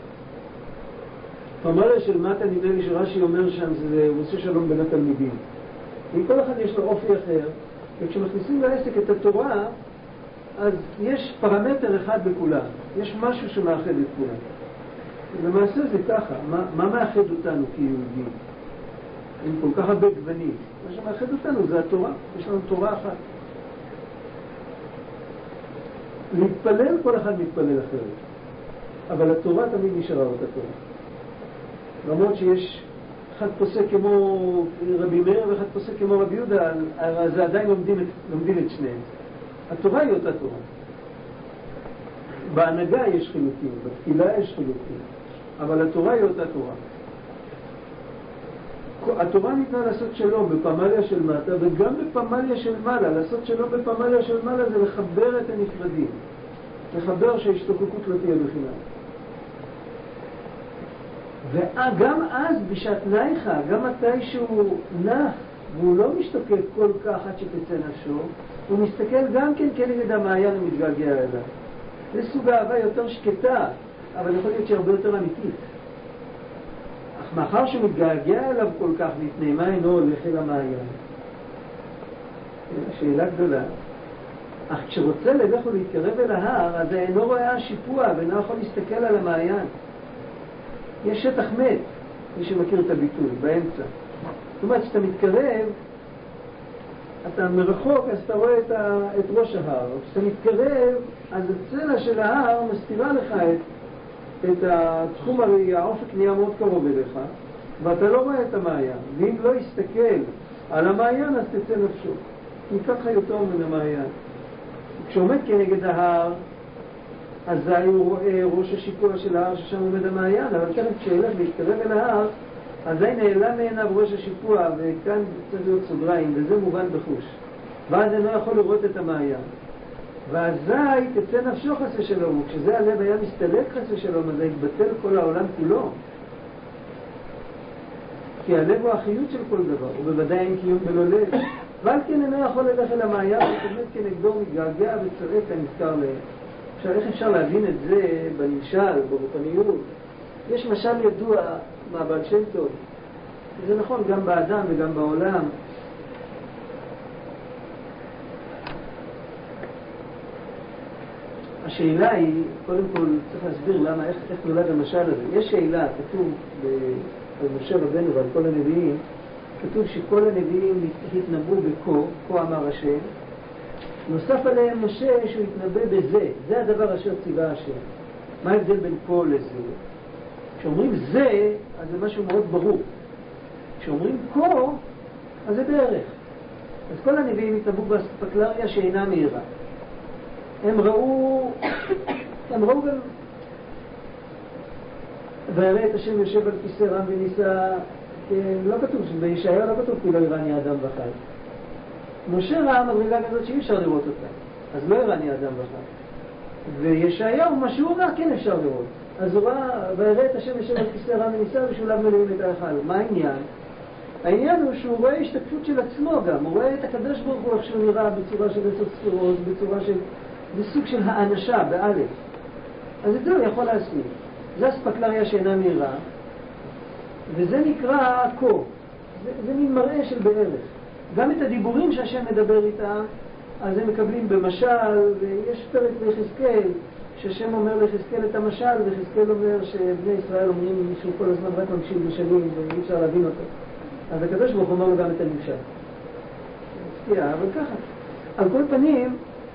פמליה של מטה נדמה לי שרש"י אומר שם, זה, הוא עושה שלום בין התלמידים. וכל אחד יש לו אופי אחר, וכשמכניסים לעסק את התורה, אז יש פרמטר אחד בכולם. יש משהו שמאחד את כולם. למעשה זה ככה, מה, מה מאחד אותנו כיהודים? עם כל כך הרבה גוונים. מה שמאחד אותנו זה התורה. יש לנו תורה אחת. להתפלל, כל אחד מתפלל אחרת. אבל התורה תמיד נשארה אותה תורה. למרות שיש אחד פוסק כמו רבי מאיר ואחד פוסק כמו רבי יהודה, אז עדיין לומדים את, לומדים את שניהם. התורה היא אותה תורה. בהנהגה יש חילוקים, בתפילה יש חילוקים, אבל התורה היא אותה תורה. התורה ניתנה לעשות שלום בפמליה של מטה וגם בפמליה של מעלה. לעשות שלום בפמליה של מעלה זה לחבר את הנפרדים, לחבר שההשתוקקות לא תהיה בחינם. וגם אז בשעת נייחה, גם מתי שהוא נח והוא לא משתוקק כל כך עד שתצא נפשו, הוא מסתכל גם כן כנגד המעיין ומתגעגע אליו. זה סוג אהבה יותר שקטה, אבל יכול להיות שהרבה יותר אמיתית. אך מאחר שמתגעגע אליו כל כך לפני, מה אינו הולך אל המעיין? שאלה גדולה. אך כשרוצה ללך ולהתקרב אל ההר, אז אינו רואה השיפוע ואינו יכול להסתכל על המעיין. יש שטח מת, מי שמכיר את הביטוי, באמצע. זאת אומרת, כשאתה מתקרב, אתה מרחוק, אז אתה רואה את, ה, את ראש ההר. כשאתה מתקרב, אז הצלע של ההר מסתירה לך את, את התחום הראייה, האופק נהיה מאוד קרוב אליך, ואתה לא רואה את המעיין. ואם לא יסתכל על המעיין, אז תצא נפשו. ניקח חיותו מן המעיין. כשעומד כנגד ההר, אז הוא רואה ראש השיפוע של ההר ששם עומד המעיין, אבל כאן כשהלך להתקרב אל ההר, אזי נעלם מעיניו ראש השיפוע, וכאן צריך להיות סוגריים, וזה מובן בחוש. ואז אינו יכול לראות את המעיין. ואזי תצא נפשו חס ושלום, וכשזה הלב היה מסתלק חס ושלום, אז יתבטל כל העולם כולו. כי הלב הוא החיות של כל דבר, ובוודאי אין קיום בלא לב. ועל כן אינו יכול ללך אל המעיין, ותמיד כנגדו מתגעגע וצועק הנזכר להם. עכשיו, איך אפשר להבין את זה בנמשל, ברוחניות? יש משל ידוע מהבעל שם טוב. זה נכון גם באדם וגם בעולם. השאלה היא, קודם כל צריך להסביר למה, איך, איך נולד המשל הזה. יש שאלה, כתוב על משה רבנו ועל כל הנביאים, כתוב שכל הנביאים התנבאו בכה, כה אמר השם, נוסף עליהם משה שהוא התנבא בזה, זה הדבר אשר ציווה השם. מה ההבדל בין כה לזה? כשאומרים זה, אז זה משהו מאוד ברור. כשאומרים כה, אז זה בערך. אז כל הנביאים התאבו באספקלריה שאינה מהירה. הם ראו, הם ראו גם, ויראה את השם יושב על כיסא רם ונישא, לא כתוב, בישעיה לא כתוב כי לא יראני אדם וחי. משה ראה מדרגה כזאת שאי אפשר לראות אותה, אז לא יראני אדם וחי. וישעיהו, מה שהוא ראה, כן אפשר לראות. אז הוא ראה, ויראה את השם יושב על כיסא רם ונישא ושולב מלאים את ההיכל. מה העניין? העניין הוא שהוא רואה השתקפות של עצמו גם, הוא רואה את הקדוש ברוך הוא איך שהוא נראה בצורה של עשר ספירות, בצורה של, זה סוג של האנשה, באלף. אז את זה הוא יכול להסמיך. זה אספקלריה שאינה מהירה, וזה נקרא קו. זה, זה מין מראה של בערך. גם את הדיבורים שהשם מדבר איתה, אז הם מקבלים במשל, ויש פרק ביחזקאל, שהשם אומר ליחזקאל את המשל, ויחזקאל אומר שבני ישראל אומרים שהוא כל הזמן רק ממשיל משלים, ואי אפשר להבין אותו. אז הקדוש ברוך הוא אומר לו גם את הנמשל. מפתיע, אבל ככה. על כל פנים,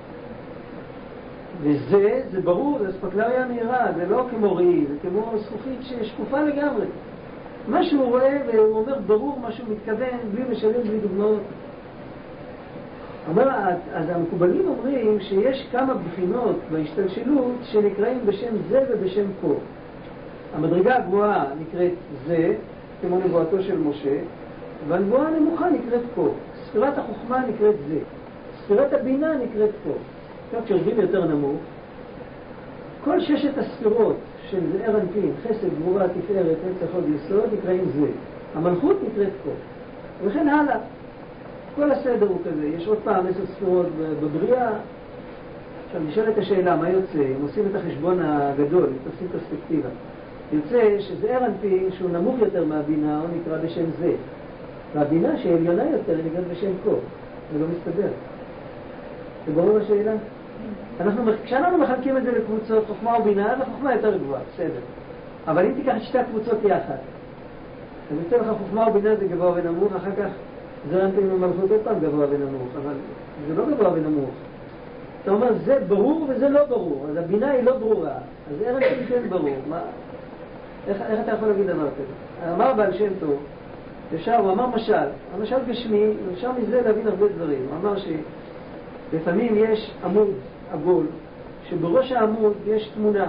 וזה, זה ברור, זה אספקלריה מהירה, זה לא כמו ראי, זה כמו זכוכית ששקופה לגמרי. מה שהוא רואה, והוא אומר ברור מה שהוא מתכוון, בלי משלים, בלי דוגמאות. אומר, אז המקובלים אומרים שיש כמה בחינות בהשתלשלות שנקראים בשם זה ובשם כה. המדרגה הגבוהה נקראת זה, כמו נבואתו של משה, והנבואה הנמוכה נקראת כה. ספירת החוכמה נקראת זה. ספירת הבינה נקראת כה. עכשיו כשיורדים יותר נמוך, כל ששת הספירות של זעיר אנפין, חסד, גבורה, תפארת, נצח, הוד, יסוד, נקראים זה. המלכות נקראת כה. וכן הלאה. כל הסדר הוא כזה. יש עוד פעם עשר ספירות בבריאה. עכשיו נשאלת השאלה, מה יוצא? אם עושים את החשבון הגדול, תופסים פרספקטיבה. יוצא שזעיר אנפין, שהוא נמוך יותר מהבינה, הוא נקרא בשם זה. והבינה שעליונה יותר נקראת בשם כה. זה לא מסתדר. זה ברור השאלה? אנחנו, כשאנחנו מחלקים את זה לקבוצות חוכמה ובינה, אז החוכמה יותר גבוהה, בסדר. אבל אם תיקח את שתי הקבוצות יחד, אז יוצא לך חוכמה ובינה זה גבוה ונמוך, אחר כך זעיר אנפין ומלכות עוד פעם גבוה ונמוך, אבל זה לא גבוה ונמוך. אתה אומר, זה ברור וזה לא ברור, אז הבינה היא לא ברורה, אז זעיר אנפין כן ברור. מה, איך, איך אתה יכול להגיד דבר כזה? אמר בעל שם טוב, ישר, הוא אמר משל, המשל גשמי, אפשר מזה להבין הרבה דברים. הוא אמר שלפעמים יש עמוד עגול, שבראש העמוד יש תמונה,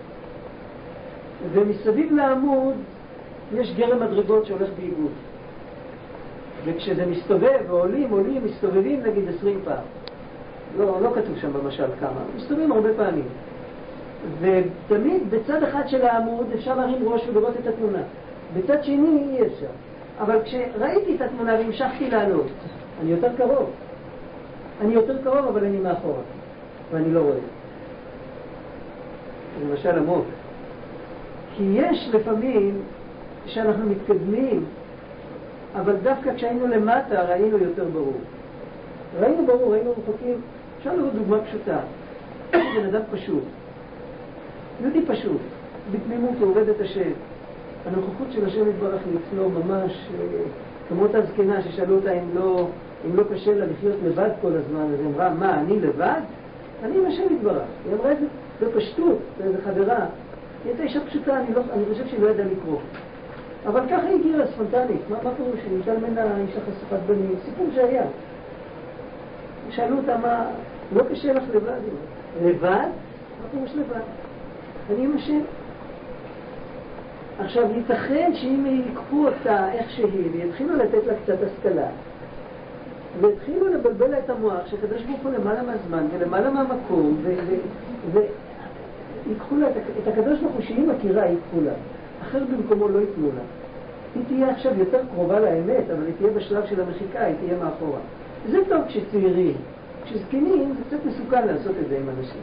ומסביב לעמוד יש גרם מדרגות שהולך בעיגול. וכשזה מסתובב, ועולים, עולים, מסתובבים נגיד עשרים פעם. לא, לא כתוב שם במשל כמה, מסתובבים הרבה פעמים. ותמיד בצד אחד של העמוד אפשר להרים ראש ולראות את התמונה. בצד שני אי אפשר. אבל כשראיתי את התמונה והמשכתי לעלות, אני יותר קרוב. אני יותר קרוב, אבל אני מאחורה. ואני לא רואה. זה למשל עמוק. כי יש לפעמים שאנחנו מתקדמים, אבל דווקא כשהיינו למטה ראינו יותר ברור. ראינו ברור, ראינו רחוקים. אפשר לראות דוגמה פשוטה. בן אדם פשוט. יהודי פשוט. בתמימות הוא עובד את השם. הנוכחות של השם יתברך אצלו ממש, כמו אותה זקנה ששאלו אותה אם לא, אם לא קשה לה לחיות לבד כל הזמן, אז היא אמרה, מה, אני לבד? אני עם השם יתברך. היא אמרה את זה בפשטות, באיזה חברה. היא הייתה אישה פשוטה, אני, לא, אני חושב שהיא לא ידעה לקרוא. אבל ככה היא הגיעה ספונטנית. מה, מה קורה שנשאל ממנה אישה חשוכת בנים? סיפור שהיה. שאלו אותה, מה, לא קשה לך לבד? לבד? מה קורה לבד? אני עם השם. עכשיו, ייתכן שאם ייקחו אותה איך שהיא, ויתחילו לתת לה קצת השכלה, והתחילו לבלבל לה את המוח, שקדוש ברוך הוא למעלה מהזמן, ולמעלה מהמקום, ויקחו לה את הקדוש ברוך הוא שהיא מכירה, ייקחו לה. אחר במקומו לא ייתנו לה. היא תהיה עכשיו יותר קרובה לאמת, אבל היא תהיה בשלב של המחיקה, היא תהיה מאחורה. זה טוב כשצעירים. כשזקנים, זה קצת מסוכן לעשות את זה עם אנשים.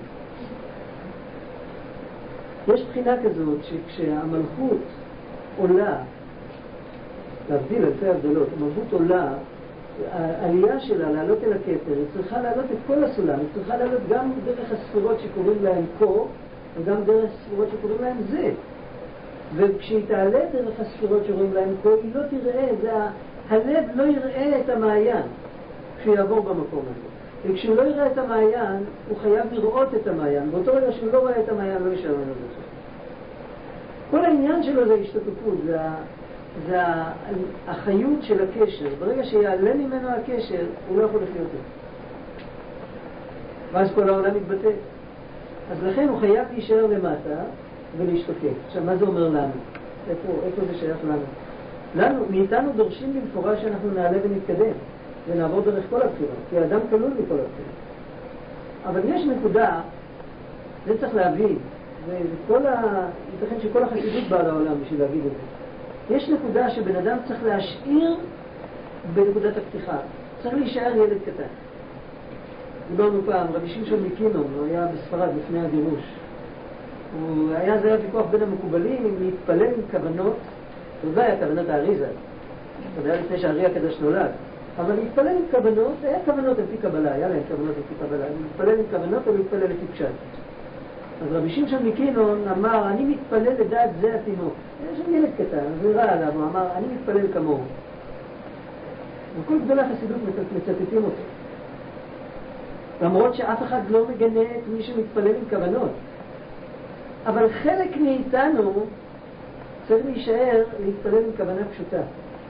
יש בחינה כזאת שכשהמלכות עולה, להבדיל אלפי הבדלות, המלכות עולה, העלייה שלה לעלות אל הכתר, היא צריכה לעלות את כל הסולם, היא צריכה לעלות גם דרך הספירות שקוראים להם כה, וגם דרך הספירות שקוראים להם זה. וכשהיא תעלה דרך הספירות שקוראים להם כה, היא לא תראה, זה, הלב לא יראה את המעיין כשהוא יעבור במקום הזה. וכשהוא לא יראה את המעיין, הוא חייב לראות את המעיין. באותו רגע שהוא לא רואה את המעיין, לא יישאר ממנו בזה. כל העניין שלו זה השתתפות, זה זה החיות של הקשר. ברגע שיעלה ממנו הקשר, הוא לא יכול לחיות יותר. ואז כל העולם מתבטא. אז לכן הוא חייב להישאר למטה ולהשתוקק. עכשיו, מה זה אומר לנו? איפה, איפה זה שייך לנו? לנו, מאיתנו דורשים במפורש שאנחנו נעלה ונתקדם, ונעבור דרך כל הבחירות, כי האדם כלול מכל הבחירות. אבל יש נקודה, זה צריך להבין, וכל ה... ייתכן שכל החסידות באה לעולם בשביל להגיד את זה. יש נקודה שבן אדם צריך להשאיר בנקודת הפתיחה. צריך להישאר ילד קטן. דיברנו פעם, רבי שמשון מקינון, הוא היה בספרד לפני הגירוש. הוא היה, זה היה ויכוח בין המקובלים אם להתפלל עם כוונות, זה היה כוונות האריזה, זה היה לפני שהארי הקדוש נולד, אבל להתפלל עם כוונות, היה כוונות על פי קבלה, היה להם כוונות על פי קבלה, להתפלל עם כוונות או להתפלל לפי פשט. אז רבי שמשון מקינון אמר, אני מתפלל לדעת זה התינוק. יש שם ילד קטן, זה רע עליו, הוא אמר, אני מתפלל כמוהו. וכל גדולי החסידות מצטטים אותו. למרות שאף אחד לא מגנה את מי שמתפלל עם כוונות. אבל חלק מאיתנו צריך להישאר להתפלל עם כוונה פשוטה.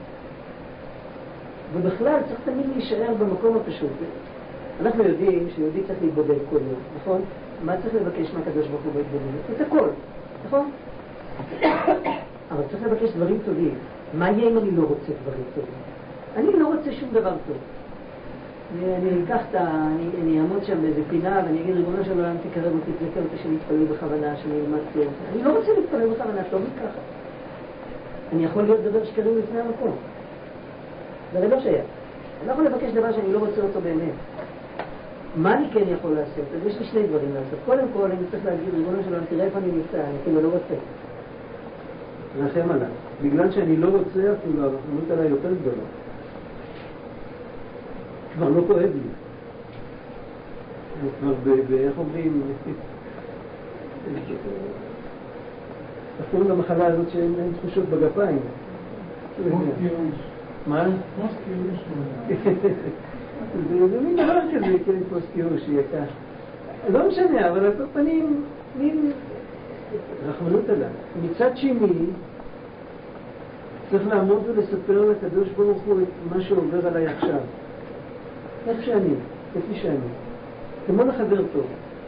ובכלל צריך תמיד להישאר במקום הפשוט. אנחנו יודעים שיהודי צריך להתבודד כל יום, נכון? מה צריך לבקש מהקדוש ברוך הוא בהתבודדות? את הכל, נכון? אבל צריך לבקש דברים טובים. מה יהיה אם אני לא רוצה דברים טובים? אני לא רוצה שום דבר טוב. אני אקח את ה... אני אעמוד שם באיזה פינה ואני אגיד, ריבונו של עולם, תקרב אותי, תזכה אותי שאני אתפלל בכוונה, שאני אלמד טוב. אני לא רוצה להתפלל בכוונה, טוב לי ככה. אני יכול להיות דבר שקרים לפני המקום. זה הרי לא שייך. אני לא יכול לבקש דבר שאני לא רוצה אותו באמת. מה אני כן יכול לעשות? אז יש לי שני דברים לעשות. קודם כל, אני צריך להגיד, ריבונו של עולם, תראה איפה אני נמצא, אני כאילו לא רוצה. רחם עליי. בגלל שאני לא רוצה, אפילו הרחמנות עליי יותר גדולה. כבר לא כואב לי. כבר באיך אומרים, אפילו למחלה הזאת שאין תחושות בגפיים. מה? פוסט קירוש. זה מין דבר כזה, כן, פוסט קירוש יקר. לא משנה, אבל על כל פנים, מין רחמנות עליו. מצד שני, צריך לעמוד ולספר לקדוש ברוך הוא את מה שעובר עליי עכשיו. איך שאני, כפי שאני. כמו לחבר טוב.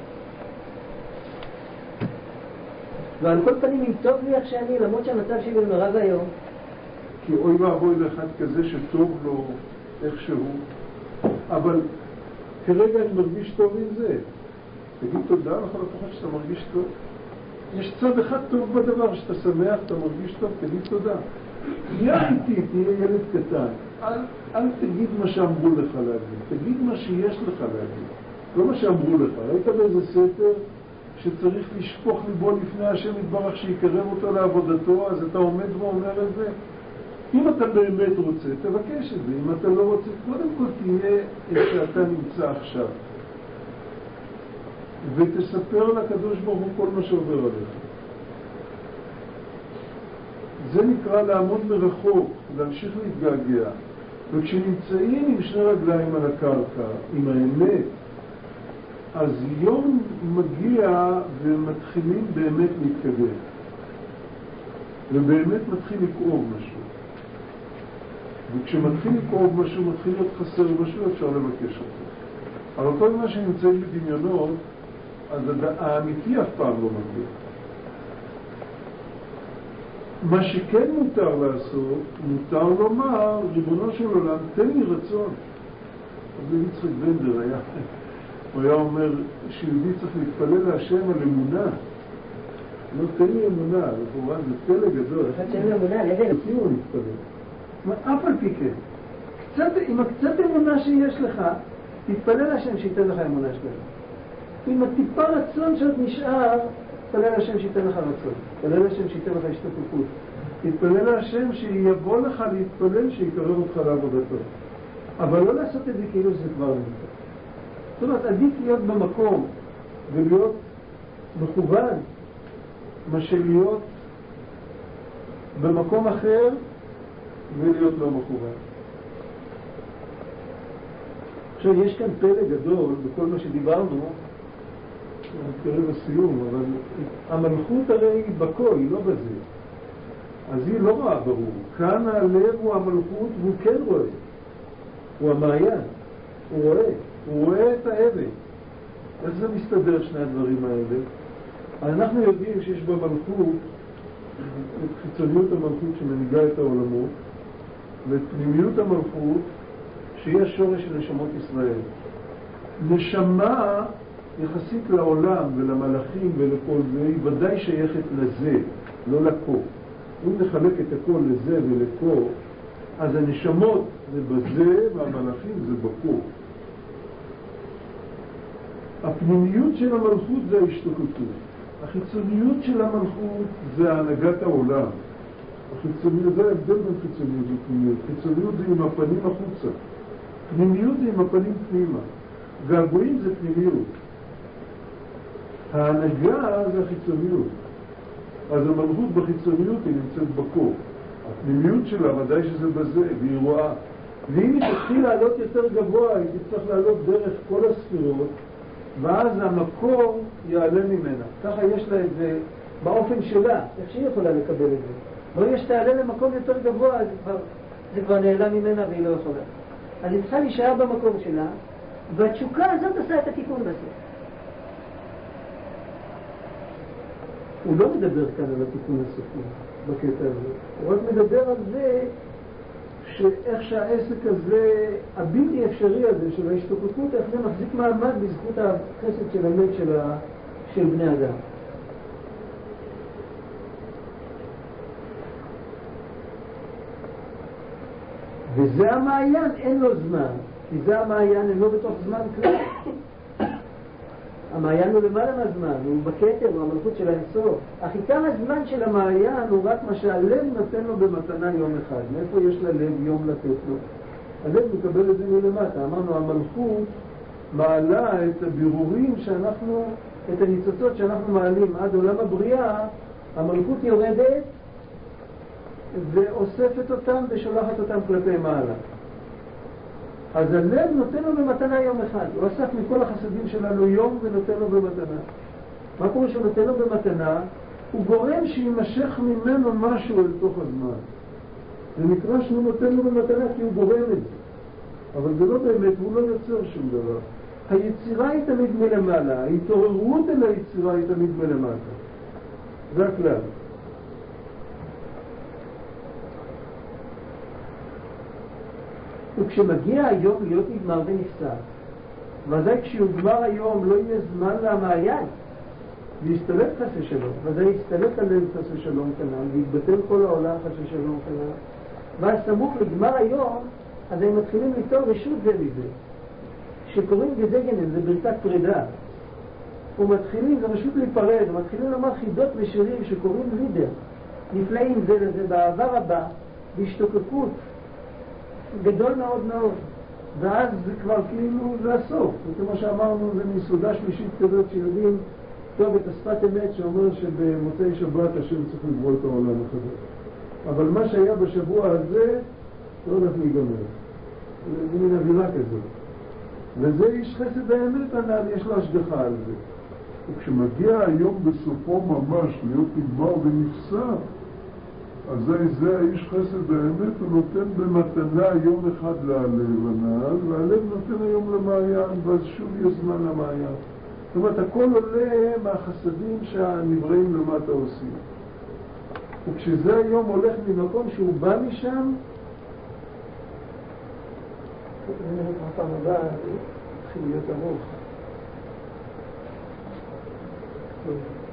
ועל כל פנים, אם טוב לי איך שאני, למרות שהמצב שלי נורא והיום. כי אוי ואבוי לאחד כזה שטוב לו איכשהו, אבל כרגע אני מרגיש טוב עם זה. תגיד תודה לכל הפחות שאתה מרגיש טוב. יש צד אחד טוב בדבר, שאתה שמח, אתה מרגיש טוב, תגיד תודה. תהיה איתי, תהיה ילד קטן. אל, אל תגיד מה שאמרו לך להגיד, תגיד מה שיש לך להגיד. לא מה שאמרו לך. ראית באיזה ספר שצריך לשפוך ליבו לפני השם יתברך שיקרב אותו לעבודתו, אז אתה עומד ואומר את זה. אם אתה באמת רוצה, תבקש את זה. אם אתה לא רוצה, קודם כל תהיה איך שאתה נמצא עכשיו. ותספר לקדוש ברוך הוא כל מה שעובר עליך. זה נקרא לעמוד מרחוק, להמשיך להתגעגע. וכשנמצאים עם שני רגליים על הקרקע, עם האמת, אז יום מגיע ומתחילים באמת להתקדם. ובאמת מתחיל לקרוב משהו. וכשמתחיל לקרוב משהו, מתחיל להיות חסר משהו, אפשר לבקש אותו. אבל כל מה שנמצאים בדמיונות, אז האמיתי אף פעם לא מגיע. מה שכן מותר לעשות, מותר לומר, ריבונו של עולם, תן לי רצון. אז יצחק בנדר היה, הוא היה אומר שיהודי צריך להתפלל להשם על אמונה. לא, תן לי אמונה, וכמובן זה פלא גדול. אחד שאין לי אמונה, לאיזה לפי הוא מתפלל. אף על פי כן, קצת, עם הקצת אמונה שיש לך, תתפלל להשם שייתן לך אמונה שלך. עם הטיפה רצון שעוד נשאר, תתפלל להשם שייתן לך רצון. תתפלל להשם שייתן לך השתתפות. תתפלל להשם שיבוא לך להתפלל שיקרב אותך לעבודתו. אבל לא לעשות את זה כאילו זה כבר נמצא. זאת אומרת, עדיף להיות במקום ולהיות מכוון, מה שלהיות במקום אחר ולהיות לא מכוון. עכשיו, יש כאן פלא גדול בכל מה שדיברנו, אני מתקרב לסיום, אבל המלכות הרי היא בכל, היא לא בזה. אז היא לא רואה ברור. כאן הלב הוא המלכות והוא כן רואה. הוא המעיין. הוא רואה. הוא רואה את האבן. איך זה מסתדר שני הדברים האלה? אנחנו יודעים שיש במלכות את חיצוניות המלכות שמנהיגה את העולמות ואת פנימיות המלכות שהיא השורש של נשמות ישראל. נשמה יחסית לעולם ולמלאכים ולכל זה היא ודאי שייכת לזה, לא לפה. אם נחלק את הכל לזה ולפה, אז הנשמות זה בזה והמלאכים זה בפה. הפנימיות של המלכות זה ההשתוקקות. החיצוניות של המלכות זה הנהגת העולם. החיצוניות, זה ההבדל בין חיצוניות ופנימיות. חיצוניות זה עם הפנים החוצה. פנימיות זה עם הפנים פנימה. געגועים זה פנימיות. ההנהגה זה החיצוניות. אז המלכות בחיצוניות היא נמצאת בקור. הפנימיות שלה ודאי שזה בזה, והיא רואה. ואם היא תתחיל לעלות יותר גבוה, היא תצטרך לעלות דרך כל הספירות, ואז המקור יעלה ממנה. ככה יש לה את זה באופן שלה, איך שהיא יכולה לקבל את זה. ברגע שתעלה למקום יותר גבוה, זה כבר, זה כבר נעלם ממנה והיא לא יכולה. אז היא צריכה להישאר במקום שלה, והתשוקה הזאת עושה את התיקון בסוף. הוא לא מדבר כאן על התיקון הסופי בקטע הזה. הוא רק מדבר על זה שאיך שהעסק הזה, הבלתי אפשרי הזה של ההשתוקקות, איך זה מחזיק מעמד בזכות החסד של האמת של, ה... של בני אדם. וזה המעיין, אין לו זמן, כי זה המעיין, אין לו בתוך זמן כלל. המעיין הוא למעלה מהזמן, הוא בכתר, הוא המלכות של האינסוף. אך עיקר הזמן של המעיין הוא רק מה שהלב נותן לו במתנה יום אחד. מאיפה יש ללב יום לתת לו? הלב מקבל את זה מלמטה. אמרנו, המלכות מעלה את הבירורים שאנחנו, את הניצוצות שאנחנו מעלים עד עולם הבריאה, המלכות יורדת ואוספת אותם ושולחת אותם כלפי מעלה. אז הלב נותן לו במתנה יום אחד. הוא אסף מכל החסדים שלנו יום ונותן לו במתנה. מה קורה שהוא נותן לו במתנה? הוא גורם שימשך ממנו משהו אל תוך הזמן. זה נקרא שהוא נותן לו במתנה כי הוא גורם את זה. אבל זה לא באמת, הוא לא יוצר שום דבר. היצירה היא תמיד מלמעלה, ההתעוררות אל היצירה היא תמיד מלמטה. זה הכלל. וכשמגיע היום להיות נגמר ונפסק, ודאי כשיוגמר היום לא יהיה זמן למעיין להסתלק חסי שלום, ודאי יסתלק הלב חסי שלום כנן, ויתבטל כל העולם חסי שלום כנן, ואז סמוך לגמר היום, אז הם מתחילים ליצור רשות זה מזה, שקוראים גזגנן, זה ברכת פרידה, ומתחילים, זה רשות להיפרד, ומתחילים לומר חידות ושירים שקוראים לידר, נפלאים זה לזה בעבר הבא, בהשתוקקות, גדול מאוד מאוד, ואז זה כבר כאילו זה הסוף. וכמו שאמרנו, זה מסעודה שלישית כזאת שיודעים טוב את השפת אמת שאומר שבמוצאי שבת השם צריך לברוא את העולם החדש. אבל מה שהיה בשבוע הזה לא הולך להיגמר. זה מן אווירה כזאת. וזה איש חסד האמת, יש לו השגחה על זה. וכשמגיע היום בסופו ממש להיות נגמר ונפסק, אז זה, זה האיש חסד האמת, הוא נותן במתנה יום אחד ללב הנעל, והלב נותן היום למעיין, ואז שוב יש זמן למעיין. זאת אומרת, הכל עולה מהחסדים שהנבראים למטה עושים. וכשזה היום הולך ממקום שהוא בא משם, זה נראה פעם הבאה, התחיל להיות ארוך.